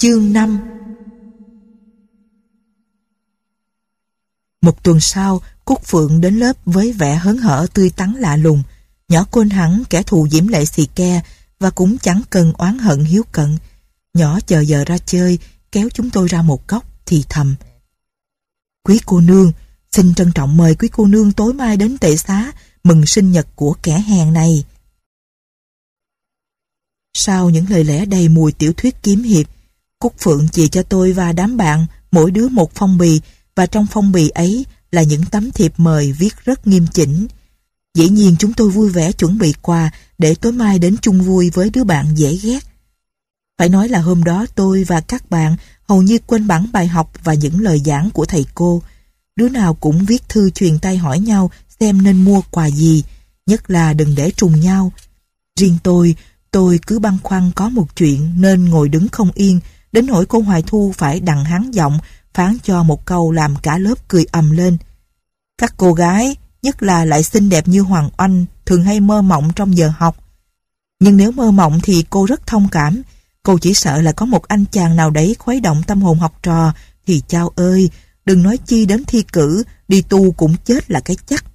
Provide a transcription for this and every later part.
Chương 5. Một tuần sau, Cúc Phượng đến lớp với vẻ hớn hở tươi tắn lạ lùng. Nhỏ quên hẳn kẻ thù diễm lệ xì ke và cũng chẳng cần oán hận hiếu cận. Nhỏ chờ giờ ra chơi, kéo chúng tôi ra một góc thì thầm: "Quý cô nương, xin trân trọng mời quý cô nương tối mai đến tệ xá mừng sinh nhật của kẻ hèn này." Sau những lời lẽ đầy mùi tiểu thuyết kiếm hiệp, Cúc Phượng chìa cho tôi và đám bạn mỗi đứa một phong bì, và trong phong bì ấy là những tấm thiệp mời viết rất nghiêm chỉnh. Dĩ nhiên chúng tôi vui vẻ chuẩn bị quà để tối mai đến chung vui với đứa bạn dễ ghét. Phải nói là hôm đó tôi và các bạn hầu như quên bẵng bài học và những lời giảng của thầy cô. Đứa nào cũng viết thư truyền tay hỏi nhau xem nên mua quà gì, nhất là đừng để trùng nhau. Riêng tôi cứ băn khoăn có một chuyện nên ngồi đứng không yên, đến nỗi cô Hoài Thu phải đằng hắn giọng phán cho một câu làm cả lớp cười ầm lên. Các cô gái, nhất là lại xinh đẹp như Hoàng Oanh, thường hay mơ mộng trong giờ học. Nhưng nếu mơ mộng thì cô rất thông cảm. Cô chỉ sợ là có một anh chàng nào đấy khuấy động tâm hồn học trò thì chao ơi, đừng nói chi đến thi cử, đi tu cũng chết là cái chắc.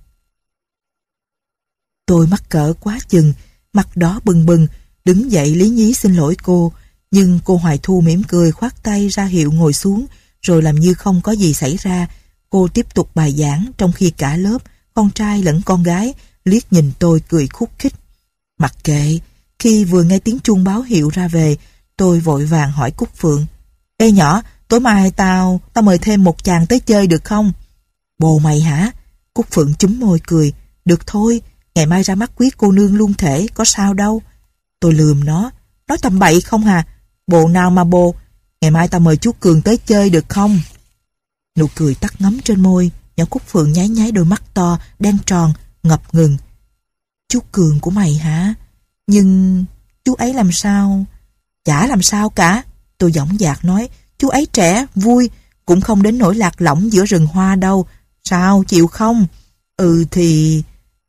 Tôi mắc cỡ quá chừng, mặt đỏ bừng bừng, đứng dậy lý nhí xin lỗi cô. Nhưng cô Hoài Thu mỉm cười khoát tay ra hiệu ngồi xuống, rồi làm như không có gì xảy ra. Cô tiếp tục bài giảng, trong khi cả lớp, con trai lẫn con gái, liếc nhìn tôi cười khúc khích. Mặc kệ, khi vừa nghe tiếng chuông báo hiệu ra về, tôi vội vàng hỏi Cúc Phượng: "Ê nhỏ, tối mai tao mời thêm một chàng tới chơi được không?" "Bồ mày hả?" Cúc Phượng chúm môi cười: "Được thôi, ngày mai ra mắt quý cô nương luôn thể, có sao đâu." Tôi lườm nó: "Nói tầm bậy không hà? Bồ nào mà bồ, ngày mai tao mời chú Cường tới chơi được không?" Nụ cười tắt ngấm trên môi, nhỏ Cúc Phượng nháy nháy đôi mắt to, đen tròn, ngập ngừng. "Chú Cường của mày hả? Nhưng chú ấy làm sao?" "Chả làm sao cả," tôi dõng dạc nói. "Chú ấy trẻ, vui, cũng không đến nỗi lạc lõng giữa rừng hoa đâu. Sao, chịu không?" Ừ thì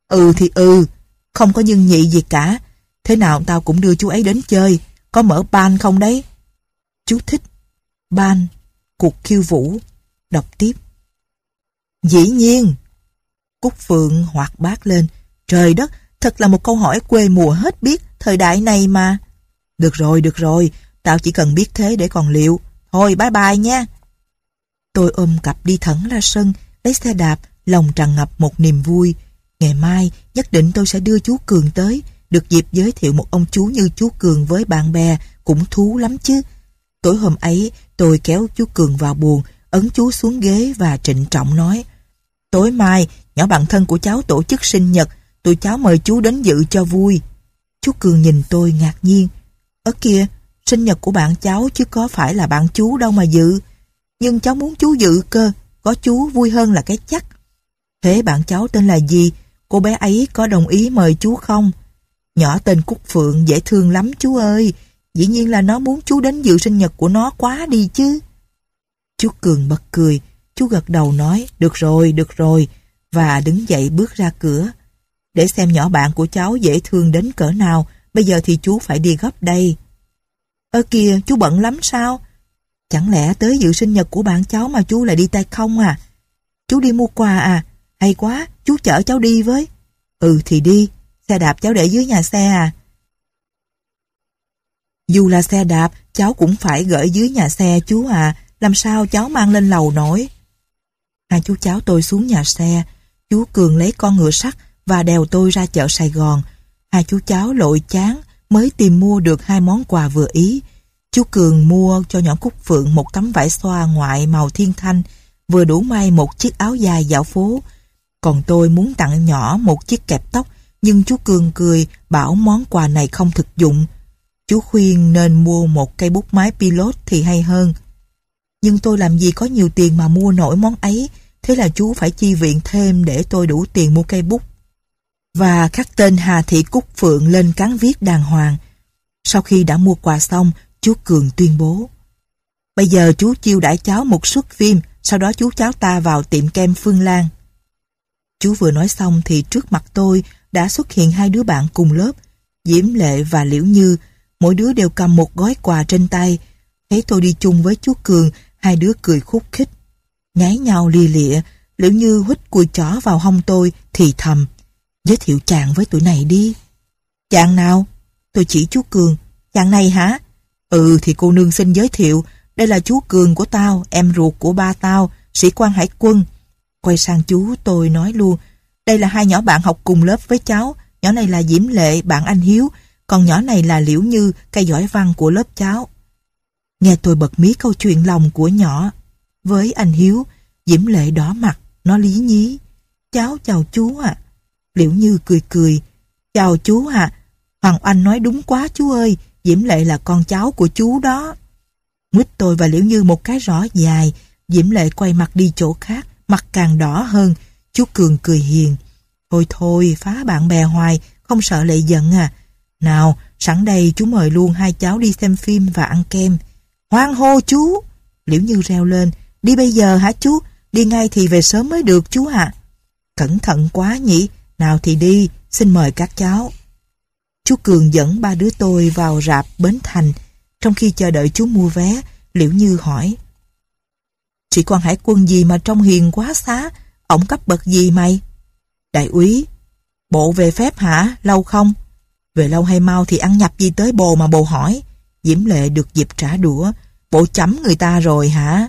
không có nhưng nhị gì cả. Thế nào tao cũng đưa chú ấy đến chơi. Có mở ban không đấy?" Chú thích: ban, cuộc khiêu vũ. Đọc tiếp: "Dĩ nhiên." Cúc Phượng hoạt bát lên: "Trời đất, thật là một câu hỏi quê mùa hết biết, thời đại này mà." Được rồi, tao chỉ cần biết thế để còn liệu. Thôi bye bye nha." Tôi ôm cặp đi thẳng ra sân, lấy xe đạp, lòng tràn ngập một niềm vui. Ngày mai nhất định tôi sẽ đưa chú Cường tới, được dịp giới thiệu một ông chú như chú Cường với bạn bè cũng thú lắm chứ. Tối hôm ấy tôi kéo chú Cường vào buồng, ấn chú xuống ghế và trịnh trọng nói: "Tối mai nhỏ bạn thân của cháu tổ chức sinh nhật, tụi cháu mời chú đến dự cho vui." Chú Cường nhìn tôi ngạc nhiên: "Ở kìa, sinh nhật của bạn cháu chứ có phải là bạn chú đâu mà dự." "Nhưng cháu muốn chú dự cơ, có chú vui hơn là cái chắc." "Thế bạn cháu tên là gì? Cô bé ấy có đồng ý mời chú không?" "Nhỏ tên Cúc Phượng, dễ thương lắm chú ơi. Dĩ nhiên là nó muốn chú đến dự sinh nhật của nó quá đi chứ." Chú Cường bật cười. Chú gật đầu nói: được rồi, và đứng dậy bước ra cửa. "Để xem nhỏ bạn của cháu dễ thương đến cỡ nào, bây giờ thì chú phải đi gấp đây." "Ơ kìa, chú bận lắm sao? Chẳng lẽ tới dự sinh nhật của bạn cháu mà chú lại đi tay không à? Chú đi mua quà à? Hay quá, chú chở cháu đi với." "Ừ thì đi, xe đạp cháu để dưới nhà xe à?" "Dù là xe đạp, cháu cũng phải gửi dưới nhà xe chú à, làm sao cháu mang lên lầu nổi." Hai chú cháu tôi xuống nhà xe. Chú Cường lấy con ngựa sắt và đèo tôi ra chợ Sài Gòn. Hai chú cháu lội chán mới tìm mua được hai món quà vừa ý. Chú Cường mua cho nhỏ Cúc Phượng một tấm vải xoa ngoại màu thiên thanh, vừa đủ may một chiếc áo dài dạo phố. Còn tôi muốn tặng nhỏ một chiếc kẹp tóc, nhưng chú Cường cười bảo món quà này không thực dụng. Chú khuyên nên mua một cây bút máy Pilot thì hay hơn. Nhưng tôi làm gì có nhiều tiền mà mua nổi món ấy, thế là chú phải chi viện thêm để tôi đủ tiền mua cây bút và khắc tên Hà Thị Cúc Phượng lên cán viết đàng hoàng. Sau khi đã mua quà xong, chú Cường tuyên bố: "Bây giờ chú chiêu đãi cháu một suất phim, sau đó chú cháu ta vào tiệm kem Phương Lan." Chú vừa nói xong thì trước mặt tôi đã xuất hiện hai đứa bạn cùng lớp, Diễm Lệ và Liễu Như. Mỗi đứa đều cầm một gói quà trên tay. Thấy tôi đi chung với chú Cường, hai đứa cười khúc khích. Nháy nhau lia lịa, Liễu Như huých cùi chỏ vào hông tôi, thì thầm. Giới thiệu chàng với tụi này đi. Chàng nào? Tôi chỉ chú Cường. Chàng này hả? Ừ thì cô nương xin giới thiệu. Đây là chú Cường của tao, em ruột của ba tao, sĩ quan hải quân. Quay sang chú tôi nói luôn. Đây là hai nhỏ bạn học cùng lớp với cháu. Nhỏ này là Diễm Lệ, bạn anh Hiếu. Còn nhỏ này là Liễu Như, cây giỏi văn của lớp cháu. Nghe tôi bật mí câu chuyện lòng của nhỏ với anh Hiếu. Diễm Lệ đỏ mặt, nó lý nhí. Cháu chào chú ạ. Liễu Như cười cười. Chào chú ạ. Hoàng Oanh nói đúng quá chú ơi. Diễm Lệ là con cháu của chú đó. Nguyết tôi và Liễu Như một cái rõ dài. Diễm Lệ quay mặt đi chỗ khác, mặt càng đỏ hơn. Chú Cường cười hiền. Thôi thôi, phá bạn bè hoài, không sợ Lệ giận à. Nào, sẵn đây chú mời luôn hai cháu đi xem phim và ăn kem. Hoan hô chú. Liễu Như reo lên. Đi bây giờ hả chú? Đi ngay thì về sớm mới được chú ạ. Cẩn thận quá nhỉ. Nào thì đi, xin mời các cháu. Chú Cường dẫn ba đứa tôi vào rạp Bến Thành. Trong khi chờ đợi chú mua vé, Liễu Như hỏi. Sĩ quan hải quân gì mà trông hiền quá xá? Ổng cấp bậc gì mày? Đại úy. Bộ về phép hả? Lâu không? Về lâu hay mau thì ăn nhập gì tới bồ mà bồ hỏi. Diễm Lệ được dịp trả đũa. Bộ chấm người ta rồi hả?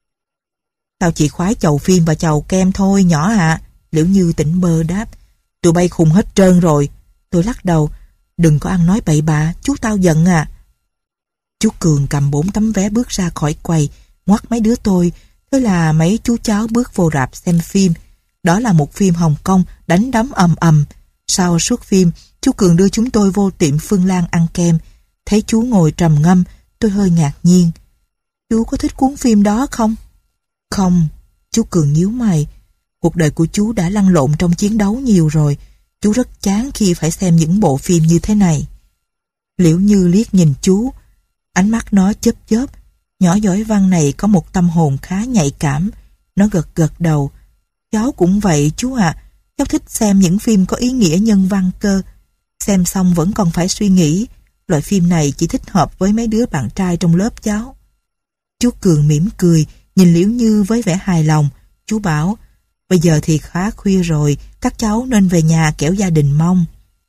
Tao chỉ khoái chầu phim và chầu kem thôi nhỏ ạ. Liễu Như tỉnh bơ đáp. Tụi bay khùng hết trơn rồi. Tôi lắc đầu. Đừng có ăn nói bậy bạ, chú tao giận à. Chú Cường cầm 4 tấm vé bước ra khỏi quầy, ngoắt mấy đứa tôi. Thế là mấy chú cháu bước vô rạp xem phim. Đó là một phim Hồng Kông đánh đấm ầm ầm. Sau suốt phim, chú Cường đưa chúng tôi vô tiệm Phương Lan ăn kem. Thấy chú ngồi trầm ngâm, tôi hơi ngạc nhiên. Chú có thích cuốn phim đó không? Không. Chú Cường nhíu mày. Cuộc đời của chú đã lăn lộn trong chiến đấu nhiều rồi. Chú rất chán khi phải xem những bộ phim như thế này. Liễu Như liếc nhìn chú. Ánh mắt nó chớp chớp. Nhỏ giỏi văn này có một tâm hồn khá nhạy cảm. Nó gật gật đầu. Cháu cũng vậy chú ạ. Cháu thích xem những phim có ý nghĩa nhân văn cơ. Xem xong vẫn còn phải suy nghĩ. Loại phim này chỉ thích hợp với mấy đứa bạn trai trong lớp cháu. Chú Cường mỉm cười, nhìn Liễu Như với vẻ hài lòng. Chú bảo, bây giờ thì khá khuya rồi, các cháu nên về nhà kẻo gia đình mong.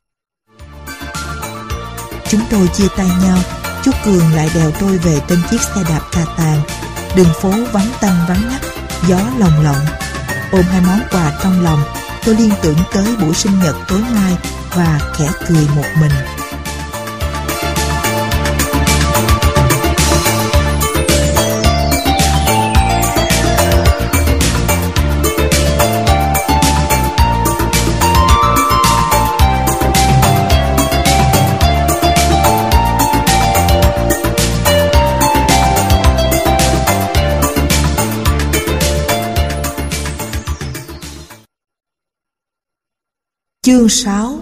Chúng tôi chia tay nhau. Chú Cường lại đèo tôi về trên chiếc xe đạp cà tàng. Đường phố vắng tanh vắng ngắt, gió lồng lộng. Ôm hai món quà trong lòng, tôi liên tưởng tới buổi sinh nhật tối mai và khẽ cười một mình. Chương 6.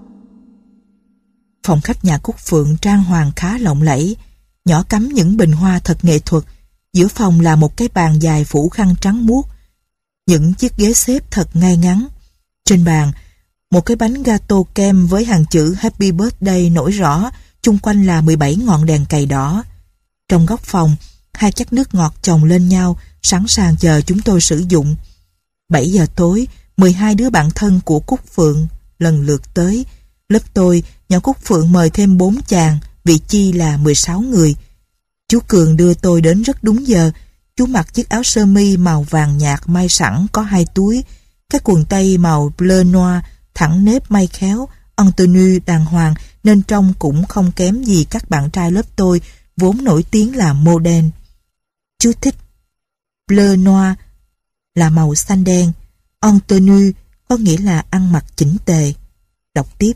Phòng khách nhà Cúc Phượng trang hoàng khá lộng lẫy, nhỏ cắm những bình hoa thật nghệ thuật. Giữa phòng là một cái bàn dài phủ khăn trắng muốt, những chiếc ghế xếp thật ngay ngắn. Trên bàn, một cái bánh gato kem với hàng chữ Happy Birthday nổi rõ, chung quanh là 17 ngọn đèn cầy đỏ. Trong góc phòng, 2 chắt nước ngọt chồng lên nhau, sẵn sàng chờ chúng tôi sử dụng. 7 giờ tối, 12 đứa bạn thân của Cúc Phượng lần lượt tới. Lớp tôi, nhỏ Cúc Phượng mời thêm 4 chàng, vị chi là 16 người. Chú Cường đưa tôi đến rất đúng giờ. Chú mặc chiếc áo sơ mi màu vàng nhạt may sẵn có 2 túi, cái quần tây màu bleu noir, thẳng nếp may khéo, en tenue đàng hoàng nên trông cũng không kém gì các bạn trai lớp tôi vốn nổi tiếng là modern. Chú thích: bleu noir là màu xanh đen, en tenue có nghĩa là ăn mặc chỉnh tề. Đọc tiếp.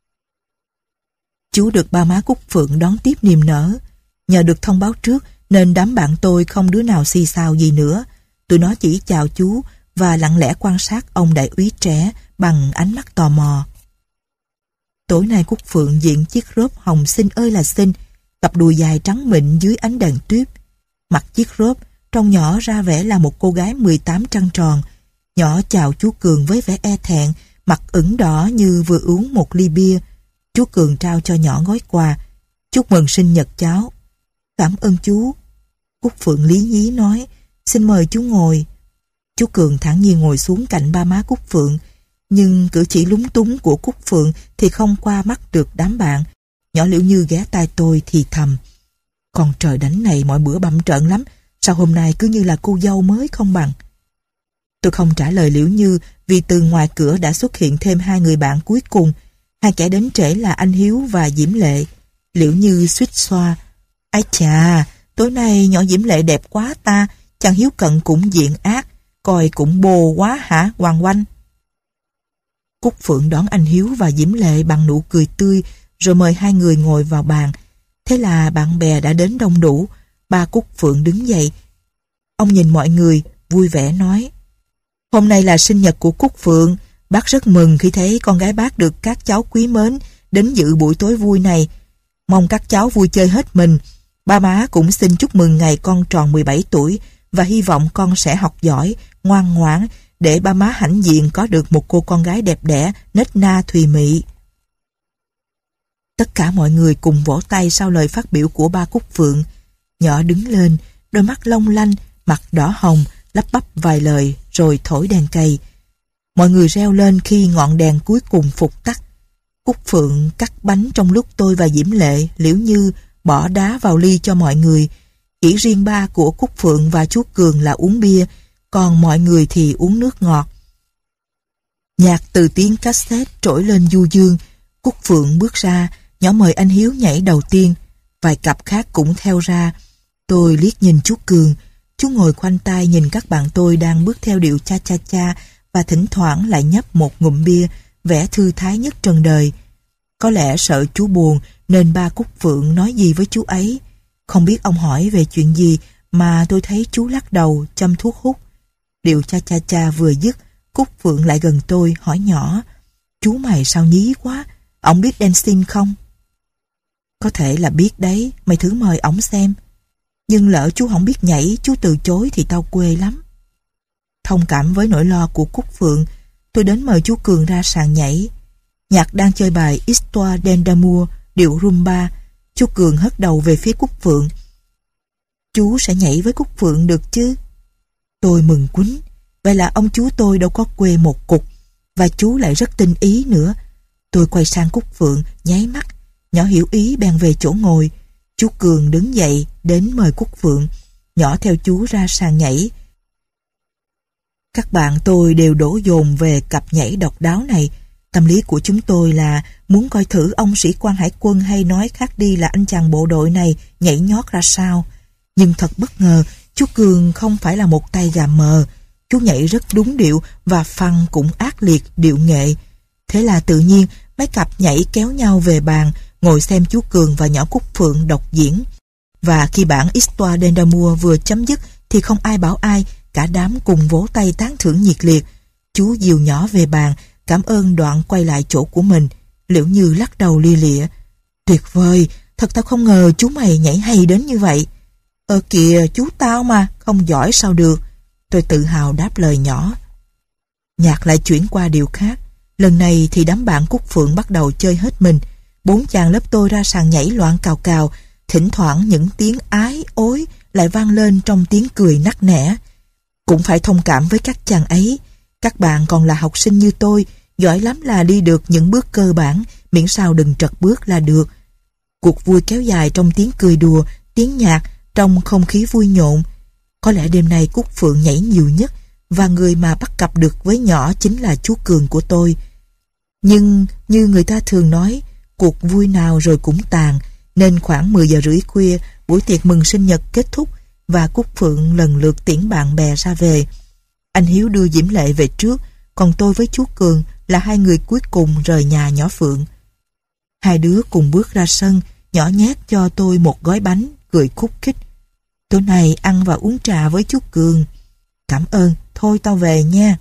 Chú được ba má Cúc Phượng đón tiếp niềm nở. Nhờ được thông báo trước nên đám bạn tôi không đứa nào xì xào gì nữa. Tụi nó chỉ chào chú và lặng lẽ quan sát ông đại úy trẻ bằng ánh mắt tò mò. Tối nay Cúc Phượng diện chiếc rốp hồng xinh ơi là xinh, cặp đùi dài trắng mịn dưới ánh đèn tuyết. Mặc chiếc rốp, trông nhỏ ra vẻ là một cô gái 18 trăng tròn. Nhỏ chào chú Cường với vẻ e thẹn, mặt ửng đỏ như vừa uống một ly bia. Chú Cường trao cho nhỏ gói quà. Chúc mừng sinh nhật cháu. Cảm ơn chú. Cúc Phượng lý nhí nói, xin mời chú ngồi. Chú Cường thản nhiên ngồi xuống cạnh ba má Cúc Phượng, nhưng cử chỉ lúng túng của Cúc Phượng thì không qua mắt được đám bạn. Nhỏ Liễu Như ghé tai tôi thì thầm, con trời đánh này mọi bữa bặm trợn lắm, sao hôm nay cứ như là cô dâu mới không bằng. Tôi không trả lời Liễu Như vì từ ngoài cửa đã xuất hiện thêm hai người bạn cuối cùng. Hai kẻ đến trễ là anh Hiếu và Diễm Lệ. Liễu Như suýt xoa, ái chà, tối nay nhỏ Diễm Lệ đẹp quá ta, chàng Hiếu Cận cũng diện ác, coi cũng bồ quá hả Hoàng Oanh. Cúc Phượng đón anh Hiếu và Diễm Lệ bằng nụ cười tươi, rồi mời hai người ngồi vào bàn. Thế là bạn bè đã đến đông đủ. Ba Cúc Phượng đứng dậy. Ông nhìn mọi người, vui vẻ nói, hôm nay là sinh nhật của Cúc Phượng, bác rất mừng khi thấy con gái bác được các cháu quý mến đến dự buổi tối vui này. Mong các cháu vui chơi hết mình. Ba má cũng xin chúc mừng ngày con tròn 17 tuổi và hy vọng con sẽ học giỏi, ngoan ngoãn để ba má hãnh diện có được một cô con gái đẹp đẽ, nết na thùy mị. Tất cả mọi người cùng vỗ tay sau lời phát biểu của ba Cúc Phượng. Nhỏ đứng lên, đôi mắt long lanh, mặt đỏ hồng, lắp bắp vài lời rồi thổi đèn cầy. Mọi người reo lên khi ngọn đèn cuối cùng phục tắt. Cúc Phượng cắt bánh trong lúc tôi và Diễm Lệ, Liễu Như bỏ đá vào ly cho mọi người. Chỉ riêng ba của Cúc Phượng và chú Cường là uống bia, còn mọi người thì uống nước ngọt. Nhạc từ tiếng cassette trỗi lên du dương. Cúc Phượng bước ra, nhỏ mời anh Hiếu nhảy đầu tiên. Vài cặp khác cũng theo ra. Tôi liếc nhìn chú Cường. Chú ngồi khoanh tay nhìn các bạn tôi đang bước theo điệu cha cha cha và thỉnh thoảng lại nhấp một ngụm bia, vẻ thư thái nhất trần đời. Có lẽ sợ chú buồn nên ba Cúc Phượng nói gì với chú ấy. Không biết ông hỏi về chuyện gì mà tôi thấy chú lắc đầu châm thuốc hút. Điệu cha cha cha vừa dứt, Cúc Phượng lại gần tôi hỏi nhỏ, chú mày sao nhí quá, ổng biết dancing không? Có thể là biết đấy, mày thử mời ổng xem. Nhưng lỡ chú không biết nhảy, chú từ chối thì tao quê lắm. Thông cảm với nỗi lo của Cúc Phượng, tôi đến mời chú Cường ra sàn nhảy. Nhạc đang chơi bài Histoire d'un amour, điệu rumba. Chú Cường hất đầu về phía Cúc Phượng. Chú sẽ nhảy với Cúc Phượng được chứ? Tôi mừng quýnh. Vậy là ông chú tôi đâu có quê một cục, và chú lại rất tinh ý nữa. Tôi quay sang Cúc Phượng, nháy mắt. Nhỏ hiểu ý bèn về chỗ ngồi. Chú Cường đứng dậy đến mời Cúc Phượng. Nhỏ theo chú ra sàn nhảy. Các bạn tôi đều đổ dồn về cặp nhảy độc đáo này. Tâm lý của chúng tôi là muốn coi thử ông sĩ quan hải quân hay nói khác đi là anh chàng bộ đội này nhảy nhót ra sao. Nhưng thật bất ngờ, chú Cường không phải là một tay gà mờ. Chú nhảy rất đúng điệu và phăng cũng ác liệt điệu nghệ. Thế là tự nhiên mấy cặp nhảy kéo nhau về bàn ngồi xem chú Cường và nhỏ Cúc Phượng đọc diễn. Và khi bản Histoire d'un amour vừa chấm dứt thì không ai bảo ai, cả đám cùng vỗ tay tán thưởng nhiệt liệt. Chú dìu nhỏ về bàn, cảm ơn đoạn quay lại chỗ của mình. Liễu Như lắc đầu lia lịa. Tuyệt vời, thật tao không ngờ chú mày nhảy hay đến như vậy. Kìa, chú tao mà, không giỏi sao được. Tôi tự hào đáp lời nhỏ. Nhạc lại chuyển qua điều khác. Lần này thì đám bạn Cúc Phượng bắt đầu chơi hết mình. 4 chàng lớp tôi ra sàn nhảy loạn cào cào. Thỉnh thoảng những tiếng ái, ối lại vang lên trong tiếng cười nắc nẻ. Cũng phải thông cảm với các chàng ấy. Các bạn còn là học sinh như tôi, giỏi lắm là đi được những bước cơ bản, miễn sao đừng trật bước là được. Cuộc vui kéo dài trong tiếng cười đùa, tiếng nhạc, trong không khí vui nhộn. Có lẽ đêm nay Cúc Phượng nhảy nhiều nhất, và người mà bắt cặp được với nhỏ chính là chú Cường của tôi. Nhưng như người ta thường nói, cuộc vui nào rồi cũng tàn, nên khoảng 10 giờ rưỡi khuya, buổi tiệc mừng sinh nhật kết thúc và Cúc Phượng lần lượt tiễn bạn bè ra về. Anh Hiếu đưa Diễm Lệ về trước, còn tôi với chú Cường là hai người cuối cùng rời nhà nhỏ Phượng. Hai đứa cùng bước ra sân, nhỏ nhét cho tôi một gói bánh, cười khúc khích. Tối nay ăn và uống trà với chú Cường. Cảm ơn, thôi tao về nha.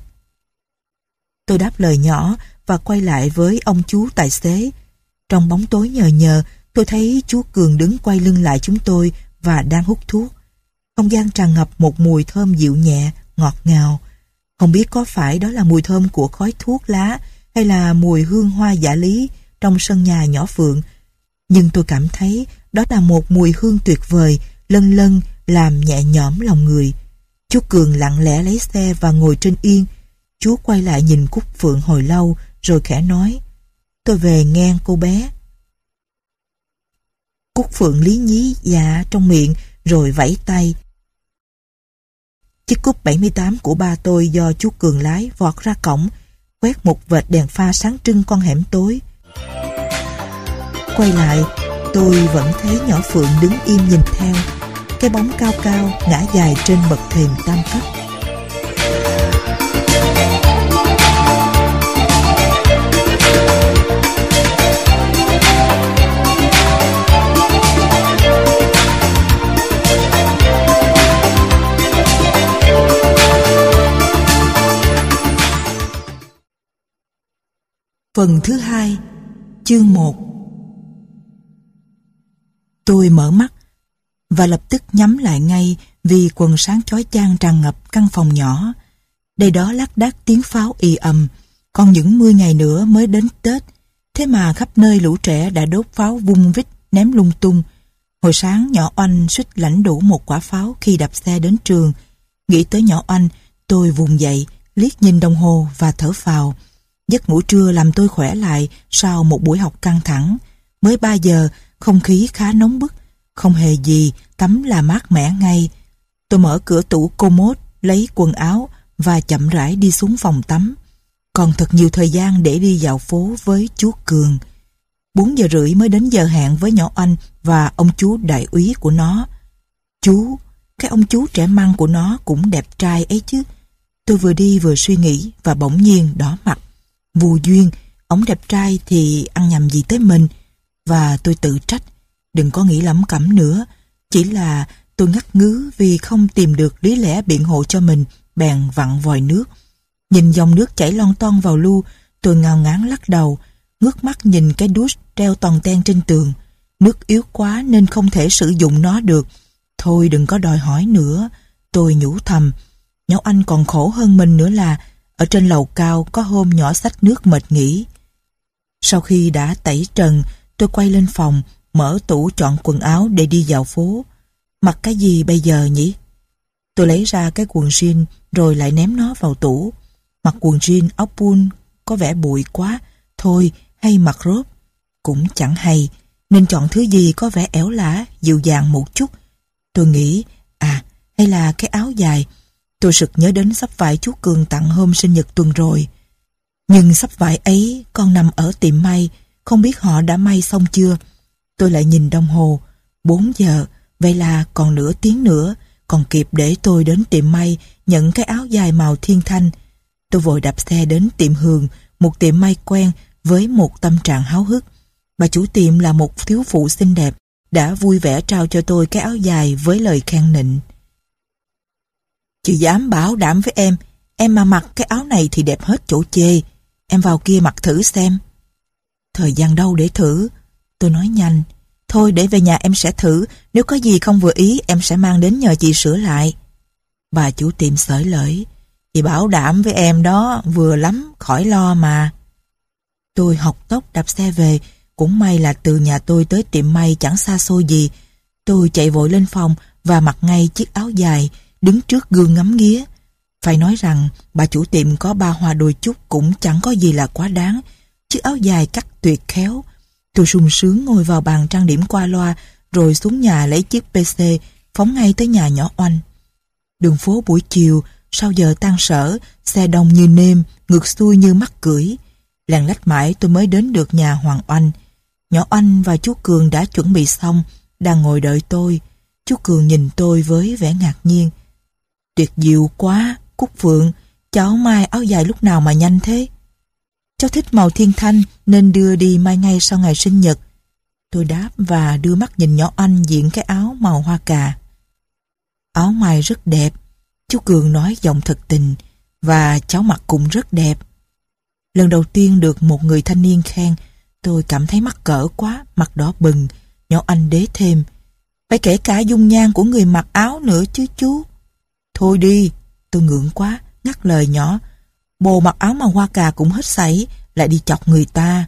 Tôi đáp lời nhỏ và quay lại với ông chú tài xế. Trong bóng tối nhờ nhờ, tôi thấy chú Cường đứng quay lưng lại chúng tôi và đang hút thuốc. Không gian tràn ngập một mùi thơm dịu nhẹ, ngọt ngào. Không biết có phải đó là mùi thơm của khói thuốc lá hay là mùi hương hoa dã lý trong sân nhà nhỏ Phượng. Nhưng tôi cảm thấy đó là một mùi hương tuyệt vời, lân lân làm nhẹ nhõm lòng người. Chú Cường lặng lẽ lấy xe và ngồi trên yên. Chú quay lại nhìn Cúc Phượng hồi lâu rồi khẽ nói: "Tôi về nghe cô bé." Cúc Phượng lý nhí dạ trong miệng rồi vẫy tay. Chiếc Cúp 78 của ba tôi do chú Cường lái vọt ra cổng, quét một vệt đèn pha sáng trưng con hẻm tối. Quay lại, tôi vẫn thấy nhỏ Phượng đứng im nhìn theo, cái bóng cao cao ngã dài trên bậc thềm tam cấp. Phần thứ 2, chương 1. Tôi mở mắt và lập tức nhắm lại ngay vì quần sáng chói chang tràn ngập căn phòng nhỏ. Đây đó lác đác tiếng pháo ì ầm, còn những 10 ngày nữa mới đến Tết, thế mà khắp nơi lũ trẻ đã đốt pháo vung vít ném lung tung. Hồi sáng nhỏ Oanh suýt lãnh đủ một quả pháo khi đạp xe đến trường. Nghĩ tới nhỏ Oanh, tôi vùng dậy, liếc nhìn đồng hồ và thở phào. Giấc ngủ trưa làm tôi khỏe lại sau một buổi học căng thẳng. Mới 3 giờ, không khí khá nóng bức, không hề gì, tắm là mát mẻ ngay. Tôi mở cửa tủ commode, lấy quần áo và chậm rãi đi xuống phòng tắm. Còn thật nhiều thời gian để đi dạo phố với chú Cường. 4 giờ rưỡi mới đến giờ hẹn với nhỏ Oanh và ông chú đại úy của nó. Cái ông chú trẻ măng của nó cũng đẹp trai ấy chứ. Tôi vừa đi vừa suy nghĩ và bỗng nhiên đỏ mặt. Vô duyên, ông đẹp trai thì ăn nhầm gì tới mình. Và tôi tự trách, đừng có nghĩ lẩm cẩm nữa. Chỉ là tôi ngắt ngứ vì không tìm được lý lẽ biện hộ cho mình, bèn vặn vòi nước. Nhìn dòng nước chảy lon ton vào lu, tôi ngao ngán lắc đầu, ngước mắt nhìn cái douche treo toàn ten trên tường. Nước yếu quá nên không thể sử dụng nó được. Thôi đừng có đòi hỏi nữa, tôi nhủ thầm. Nhỏ Anh còn khổ hơn mình nữa là ở trên lầu cao có hôm nhỏ xách nước mệt nghỉ. Sau khi đã tẩy trần, tôi quay lên phòng, mở tủ chọn quần áo để đi dạo phố. Mặc cái gì bây giờ nhỉ? Tôi lấy ra cái quần jean rồi lại ném nó vào tủ. Mặc quần jean áo pull có vẻ bụi quá. Thôi hay mặc rốt cũng chẳng hay, nên chọn thứ gì có vẻ éo lả, dịu dàng một chút. Tôi nghĩ, hay là cái áo dài. Tôi sực nhớ đến xấp vải chú Cường tặng hôm sinh nhật tuần rồi. Nhưng xấp vải ấy còn nằm ở tiệm may, không biết họ đã may xong chưa. Tôi lại nhìn đồng hồ, 4 giờ, vậy là còn nửa tiếng nữa, còn kịp để tôi đến tiệm may nhận cái áo dài màu thiên thanh. Tôi vội đạp xe đến tiệm Hường, một tiệm may quen với một tâm trạng háo hức. Bà chủ tiệm là một thiếu phụ xinh đẹp, đã vui vẻ trao cho tôi cái áo dài với lời khen nịnh. Chị dám bảo đảm với em mà mặc cái áo này thì đẹp hết chỗ chê. Em vào kia mặc thử xem. Thời gian đâu để thử? Tôi nói nhanh. Thôi để về nhà em sẽ thử, nếu có gì không vừa ý em sẽ mang đến nhờ chị sửa lại. Bà chủ tiệm xởi lởi. Chị bảo đảm với em đó, vừa lắm, khỏi lo mà. Tôi học tốc đạp xe về, cũng may là từ nhà tôi tới tiệm may chẳng xa xôi gì. Tôi chạy vội lên phòng và mặc ngay chiếc áo dài, đứng trước gương ngắm nghía. Phải nói rằng bà chủ tiệm có 3 hoa đôi chút cũng chẳng có gì là quá đáng. Chiếc áo dài cắt tuyệt khéo. Tôi sung sướng ngồi vào bàn trang điểm qua loa, rồi xuống nhà lấy chiếc PC, phóng ngay tới nhà nhỏ Oanh. Đường phố buổi chiều, sau giờ tan sở, xe đông như nêm, ngược xuôi như mắc cưỡi. Lạng lách mãi tôi mới đến được nhà Hoàng Oanh. Nhỏ Oanh và chú Cường đã chuẩn bị xong, đang ngồi đợi tôi. Chú Cường nhìn tôi với vẻ ngạc nhiên. Tuyệt diệu quá, Cúc Phượng, cháu may áo dài lúc nào mà nhanh thế? Cháu thích màu thiên thanh nên đưa đi may ngay sau ngày sinh nhật. Tôi đáp và đưa mắt nhìn nhỏ Anh diện cái áo màu hoa cà. Áo may rất đẹp, chú Cường nói giọng thật tình, và cháu mặc cũng rất đẹp. Lần đầu tiên được một người thanh niên khen, tôi cảm thấy mắc cỡ quá, mặt đỏ bừng. Nhỏ Anh đế thêm. Phải kể cả dung nhan của người mặc áo nữa chứ chú. Thôi đi, tôi ngượng quá, ngắt lời nhỏ. Bồ mặc áo màu hoa cà cũng hết sảy, lại đi chọc người ta.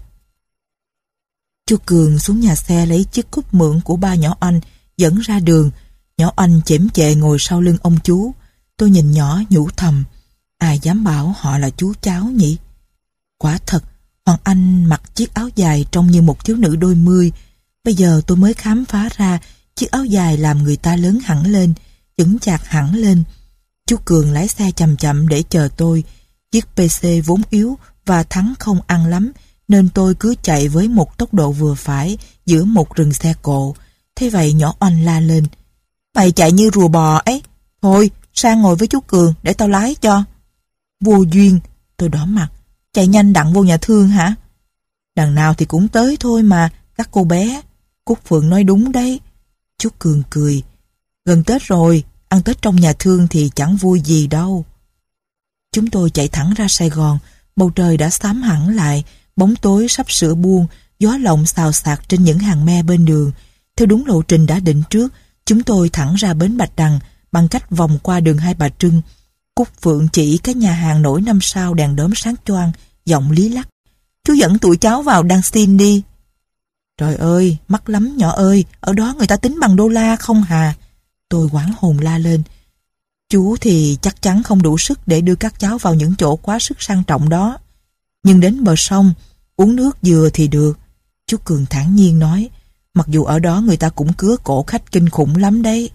Chú Cường xuống nhà xe lấy chiếc cúp mượn của ba nhỏ Anh, dẫn ra đường. Nhỏ Oanh chễm chệ ngồi sau lưng ông chú. Tôi nhìn nhỏ nhủ thầm, ai dám bảo họ là chú cháu nhỉ? Quả thật, Hoàng Anh mặc chiếc áo dài trông như một thiếu nữ đôi mươi. Bây giờ tôi mới khám phá ra chiếc áo dài làm người ta lớn hẳn lên, chững chạc hẳn lên. Chú Cường lái xe chậm chậm để chờ tôi. Chiếc PC vốn yếu và thắng không ăn lắm, nên tôi cứ chạy với một tốc độ vừa phải giữa một rừng xe cộ. Thế vậy nhỏ Oanh la lên, mày chạy như rùa bò ấy. Thôi, sang ngồi với chú Cường để tao lái cho. Vô duyên, tôi đỏ mặt. Chạy nhanh đặng vô nhà thương hả? Đằng nào thì cũng tới thôi mà, các cô bé. Cúc Phượng nói đúng đấy. Chú Cường cười. Gần Tết rồi, ăn Tết trong nhà thương thì chẳng vui gì đâu. Chúng tôi chạy thẳng ra Sài Gòn. Bầu trời đã xám hẳn lại, bóng tối sắp sửa buông, gió lộng xào xạc trên những hàng me bên đường. Theo đúng lộ trình đã định trước, chúng tôi thẳng ra bến Bạch Đằng bằng cách vòng qua đường Hai Bà Trưng. Cúc Phượng chỉ cái nhà hàng nổi 5 sao đèn đóm sáng choang, giọng lý lắc. Chú dẫn tụi cháu vào đăng xin đi. Trời ơi, mắc lắm nhỏ ơi, ở đó người ta tính bằng đô la không hà. Tôi hoảng hồn la lên. Chú thì chắc chắn không đủ sức để đưa các cháu vào những chỗ quá sức sang trọng đó. Nhưng đến bờ sông, uống nước dừa thì được. Chú Cường thản nhiên nói, mặc dù ở đó người ta cũng cứa cổ khách kinh khủng lắm đấy.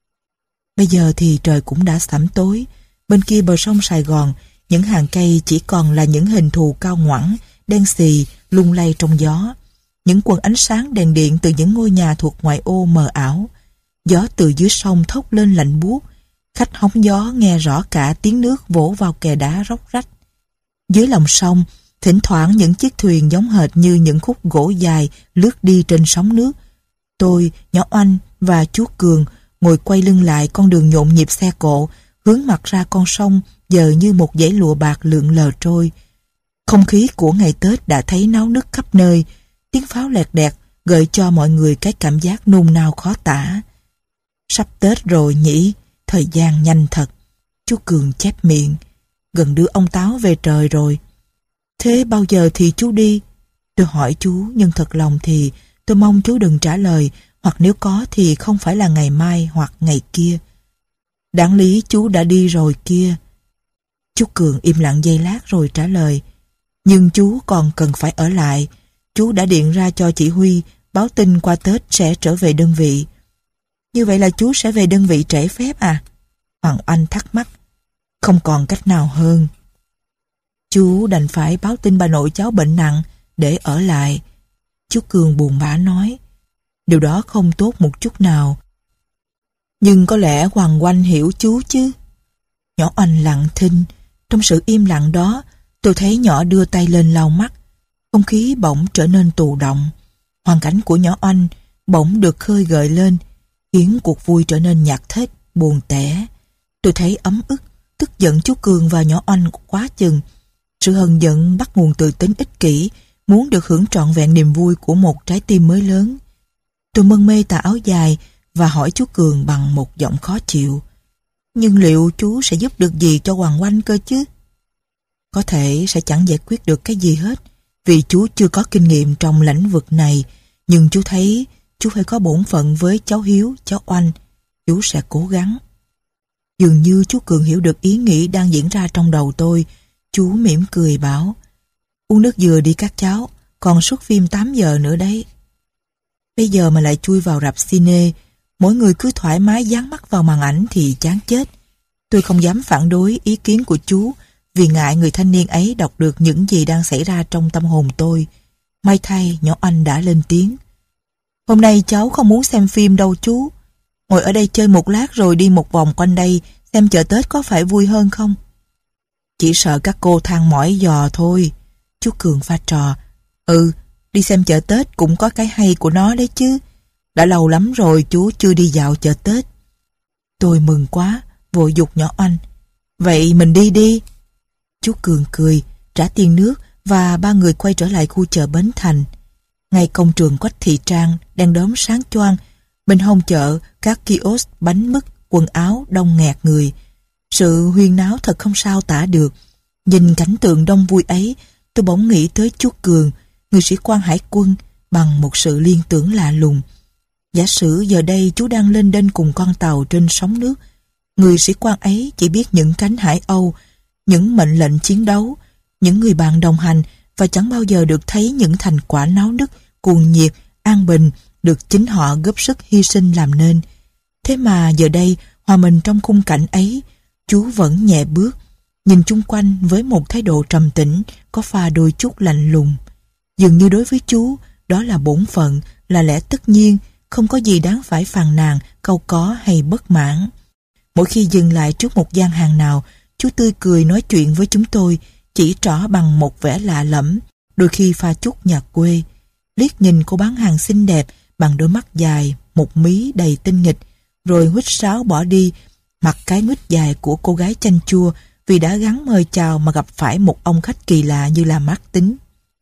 Bây giờ thì trời cũng đã sẫm tối. Bên kia bờ sông Sài Gòn, những hàng cây chỉ còn là những hình thù cao ngoẵng, đen xì, lung lay trong gió. Những quầng ánh sáng đèn điện từ những ngôi nhà thuộc ngoại ô mờ ảo. Gió từ dưới sông thốc lên lạnh buốt. Khách hóng gió nghe rõ cả tiếng nước vỗ vào kè đá róc rách. Dưới lòng sông, thỉnh thoảng những chiếc thuyền giống hệt như những khúc gỗ dài lướt đi trên sóng nước. Tôi, nhỏ Oanh và chú Cường ngồi quay lưng lại con đường nhộn nhịp xe cộ, hướng mặt ra con sông giờ như một dãy lụa bạc lượn lờ trôi. Không khí của ngày Tết đã thấy náo nức khắp nơi, tiếng pháo lẹt đẹt gợi cho mọi người cái cảm giác nôn nao khó tả. Sắp Tết rồi nhỉ, thời gian nhanh thật. Chú Cường chép miệng, gần đưa ông Táo về trời rồi. Thế bao giờ thì chú đi? Tôi hỏi chú, nhưng thật lòng thì tôi mong chú đừng trả lời, hoặc nếu có thì không phải là ngày mai hoặc ngày kia. Đáng lý chú đã đi rồi kia. Chú Cường im lặng giây lát rồi trả lời, nhưng chú còn cần phải ở lại. Chú đã điện ra cho chỉ huy, báo tin qua Tết sẽ trở về đơn vị. Như vậy là chú sẽ về đơn vị trễ phép à? Hoàng Anh thắc mắc. Không còn cách nào hơn. Chú đành phải báo tin bà nội cháu bệnh nặng để ở lại. Chú Cường buồn bã nói. Điều đó không tốt một chút nào. Nhưng có lẽ Hoàng Oanh hiểu chú chứ. Nhỏ Oanh lặng thinh. Trong sự im lặng đó, tôi thấy nhỏ đưa tay lên lau mắt. Không khí bỗng trở nên tù động. Hoàn cảnh của nhỏ Oanh bỗng được khơi gợi lên, khiến cuộc vui trở nên nhạt thết, buồn tẻ. Tôi thấy ấm ức, tức giận chú Cường và nhỏ Oanh quá chừng. Sự hờn giận bắt nguồn từ tính ích kỷ, muốn được hưởng trọn vẹn niềm vui của một trái tim mới lớn. Tôi mân mê tà áo dài và hỏi chú Cường bằng một giọng khó chịu. Nhưng liệu chú sẽ giúp được gì cho Hoàng Oanh cơ chứ? Có thể sẽ chẳng giải quyết được cái gì hết, vì chú chưa có kinh nghiệm trong lĩnh vực này. Nhưng chú thấy chú phải có bổn phận với cháu Hiếu, cháu Oanh. Chú sẽ cố gắng. Dường như chú Cường hiểu được ý nghĩ đang diễn ra trong đầu tôi. Chú mỉm cười bảo, uống nước dừa đi các cháu, còn suất phim 8 giờ nữa đấy. Bây giờ mà lại chui vào rạp cine, mỗi người cứ thoải mái dán mắt vào màn ảnh thì chán chết. Tôi không dám phản đối ý kiến của chú, vì ngại người thanh niên ấy đọc được những gì đang xảy ra trong tâm hồn tôi. May thay, nhỏ Anh đã lên tiếng. Hôm nay cháu không muốn xem phim đâu chú. Ngồi ở đây chơi một lát rồi đi một vòng quanh đây, xem chợ Tết có phải vui hơn không? Chỉ sợ các cô than mỏi giò thôi. Chú Cường pha trò. Ừ, đi xem chợ Tết cũng có cái hay của nó đấy chứ. Đã lâu lắm rồi chú chưa đi dạo chợ Tết. Tôi mừng quá, vội giục nhỏ Anh. Vậy mình đi đi. Chú Cường cười, trả tiền nước và ba người quay trở lại khu chợ Bến Thành. Ngay công trường Quách Thị Trang, đèn đóm sáng choang. Bên hông chợ, các kiosk bánh mứt, quần áo đông nghẹt người. Sự huyên náo thật không sao tả được. Nhìn cảnh tượng đông vui ấy, tôi bỗng nghĩ tới chú Cường, người sĩ quan hải quân, bằng một sự liên tưởng lạ lùng. Giả sử giờ đây chú đang lên đên cùng con tàu trên sóng nước, người sĩ quan ấy chỉ biết những cánh hải âu, những mệnh lệnh chiến đấu, những người bạn đồng hành và chẳng bao giờ được thấy những thành quả náo nức, cuồng nhiệt, an bình được chính họ góp sức hy sinh làm nên. Thế mà giờ đây, hòa mình trong khung cảnh ấy, chú vẫn nhẹ bước, nhìn chung quanh với một thái độ trầm tĩnh, có pha đôi chút lạnh lùng. Dường như đối với chú, đó là bổn phận, là lẽ tất nhiên, không có gì đáng phải phàn nàn, cau có hay bất mãn. Mỗi khi dừng lại trước một gian hàng nào, chú tươi cười nói chuyện với chúng tôi, chỉ trỏ bằng một vẻ lạ lẫm, đôi khi pha chút nhà quê. Liếc nhìn cô bán hàng xinh đẹp bằng đôi mắt dài, một mí đầy tinh nghịch, rồi huýt sáo bỏ đi, mặc cái nguýt dài của cô gái chanh chua vì đã gắng mời chào mà gặp phải một ông khách kỳ lạ như là mát tính.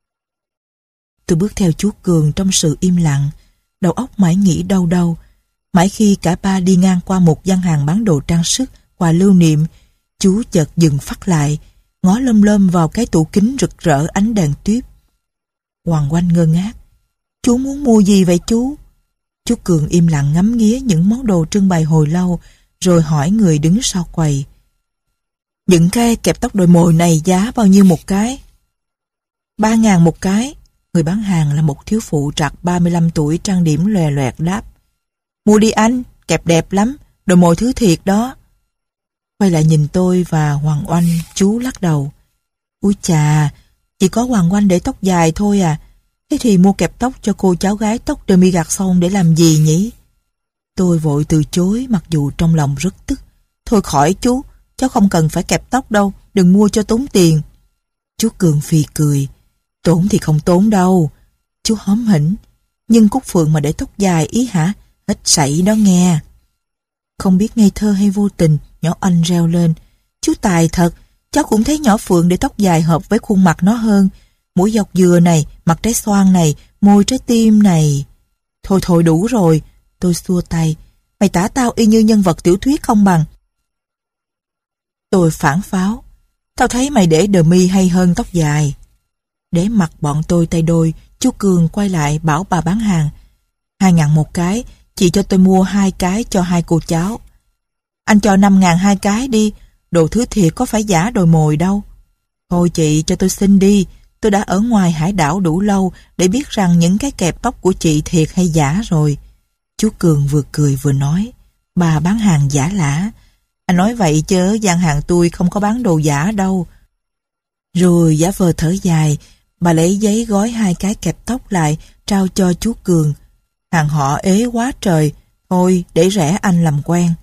Tôi bước theo chú Cường trong sự im lặng, đầu óc mãi nghĩ đau đau. Mãi khi cả ba đi ngang qua một gian hàng bán đồ trang sức, quà lưu niệm, chú chợt dừng phắt lại, ngó lơm lơm vào cái tủ kính rực rỡ ánh đèn tuyết. Hoàng Oanh ngơ ngác. Chú muốn mua gì vậy chú? Chú Cường im lặng ngắm nghía những món đồ trưng bày hồi lâu, rồi hỏi người đứng sau quầy. Những cái kẹp tóc đồi mồi này giá bao nhiêu một cái? 3.000 một cái. Người bán hàng là một thiếu phụ trạc 35 tuổi trang điểm lòe loẹt đáp. Mua đi anh, kẹp đẹp lắm, đồi mồi thứ thiệt đó. Quay lại nhìn tôi và Hoàng Oanh, chú lắc đầu. Úi chà, chỉ có Hoàng Oanh để tóc dài thôi à. Thế thì mua kẹp tóc cho cô cháu gái tóc demi garçon để làm gì nhỉ? Tôi vội từ chối mặc dù trong lòng rất tức. Thôi khỏi chú, cháu không cần phải kẹp tóc đâu, đừng mua cho tốn tiền. Chú Cường phì cười. Tốn thì không tốn đâu. Chú hóm hỉnh. Nhưng Cúc Phượng mà để tóc dài ý hả? Hết sảy đó nghe. Không biết ngây thơ hay vô tình, nhỏ Anh reo lên. Chú tài thật, cháu cũng thấy nhỏ Phượng để tóc dài hợp với khuôn mặt nó hơn. Mũi dọc dừa này, mặt trái xoan này, môi trái tim này. Thôi thôi đủ rồi. Tôi xua tay. Mày tả tao y như nhân vật tiểu thuyết không bằng. Tôi phản pháo. Tao thấy mày để demi hay hơn tóc dài. Để mặc bọn tôi tay đôi, chú Cường quay lại bảo bà bán hàng. 2.000 một cái, chị cho tôi mua 2 cái cho 2 cô cháu. Anh cho 5.000 2 cái đi, đồ thứ thiệt có phải giả đồi mồi đâu. Thôi chị cho tôi xin đi, tôi đã ở ngoài hải đảo đủ lâu để biết rằng những cái kẹp tóc của chị thiệt hay giả rồi. Chú Cường vừa cười vừa nói. Bà bán hàng giả lả. Anh nói vậy chứ gian hàng tôi không có bán đồ giả đâu. Rồi giả vờ thở dài, bà lấy giấy gói 2 cái kẹp tóc lại, trao cho chú Cường. Hàng họ ế quá trời, thôi để rẻ anh làm quen.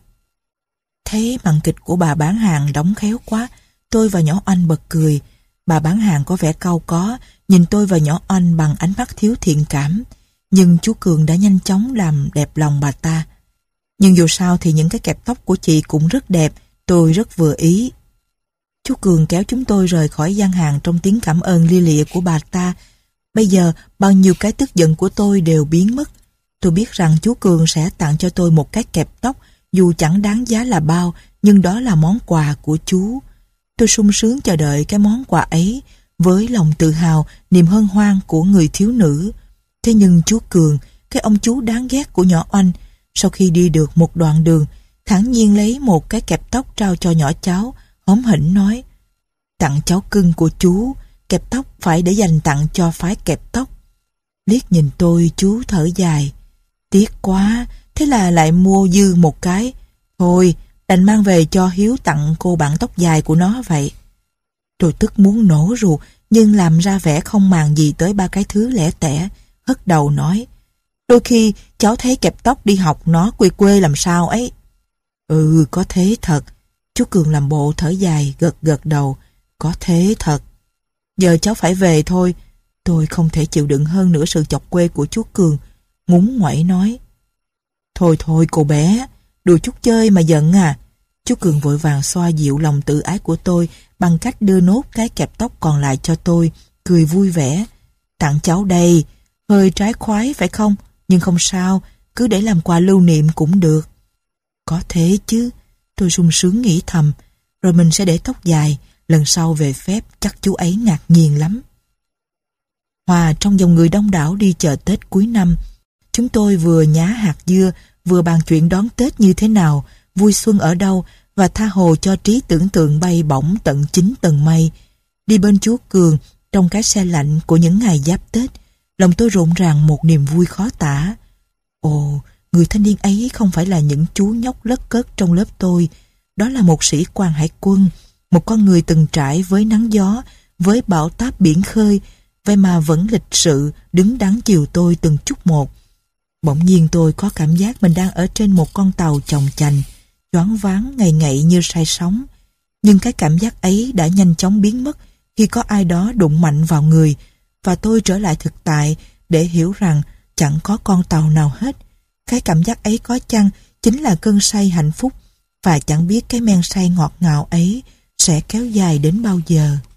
Thấy màn kịch của bà bán hàng đóng khéo quá, tôi và nhỏ Anh bật cười. Bà bán hàng có vẻ cau có, nhìn tôi và nhỏ Anh bằng ánh mắt thiếu thiện cảm. Nhưng chú Cường đã nhanh chóng làm đẹp lòng bà ta. Nhưng dù sao thì những cái kẹp tóc của chị cũng rất đẹp, tôi rất vừa ý. Chú Cường kéo chúng tôi rời khỏi gian hàng trong tiếng cảm ơn lia lịa của bà ta. Bây giờ bao nhiêu cái tức giận của tôi đều biến mất. Tôi biết rằng chú Cường sẽ tặng cho tôi một cái kẹp tóc, dù chẳng đáng giá là bao, nhưng đó là món quà của chú. Tôi sung sướng chờ đợi cái món quà ấy, với lòng tự hào, niềm hân hoan của người thiếu nữ. Thế nhưng chú Cường, cái ông chú đáng ghét của nhỏ Oanh, sau khi đi được một đoạn đường, thản nhiên lấy một cái kẹp tóc trao cho nhỏ cháu, hóm hỉnh nói: Tặng cháu cưng của chú, kẹp tóc phải để dành tặng cho phái kẹp tóc. Liếc nhìn tôi, chú thở dài. Tiếc quá, thế là lại mua dư một cái. Thôi, đành mang về cho Hiếu tặng cô bạn tóc dài của nó vậy. Tôi tức muốn nổ ruột, nhưng làm ra vẻ không màng gì tới 3 cái thứ lẻ tẻ, hất đầu nói: Đôi khi cháu thấy kẹp tóc đi học nó quê quê làm sao ấy. Ừ, có thế thật. Chú Cường làm bộ thở dài, gật gật đầu. Có thế thật. Giờ cháu phải về thôi. Tôi không thể chịu đựng hơn nữa sự chọc quê của chú Cường, ngúng nguẩy nói: Thôi thôi cô bé, đùa chút chơi mà giận à. Chú Cường vội vàng xoa dịu lòng tự ái của tôi bằng cách đưa nốt cái kẹp tóc còn lại cho tôi, cười vui vẻ. Tặng cháu đây, hơi trái khoái phải không? Nhưng không sao, cứ để làm quà lưu niệm cũng được. Có thế chứ, tôi sung sướng nghĩ thầm. Rồi mình sẽ để tóc dài, lần sau về phép chắc chú ấy ngạc nhiên lắm. Hòa trong dòng người đông đảo đi chợ Tết cuối năm. Chúng tôi vừa nhá hạt dưa, vừa bàn chuyện đón Tết như thế nào, vui xuân ở đâu, và tha hồ cho trí tưởng tượng bay bổng tận 9 tầng mây. Đi bên chú Cường, trong cái xe lạnh của những ngày giáp Tết, lòng tôi rộn ràng một niềm vui khó tả. Ồ, người thanh niên ấy không phải là những chú nhóc lất cất trong lớp tôi. Đó là một sĩ quan hải quân, một con người từng trải với nắng gió, với bão táp biển khơi, vậy mà vẫn lịch sự, đứng đắn chiều tôi từng chút một. Bỗng nhiên tôi có cảm giác mình đang ở trên một con tàu chồng chành, choáng váng ngậy ngậy như say sóng. Nhưng cái cảm giác ấy đã nhanh chóng biến mất khi có ai đó đụng mạnh vào người, và tôi trở lại thực tại để hiểu rằng chẳng có con tàu nào hết. Cái cảm giác ấy có chăng chính là cơn say hạnh phúc, và chẳng biết cái men say ngọt ngào ấy sẽ kéo dài đến bao giờ.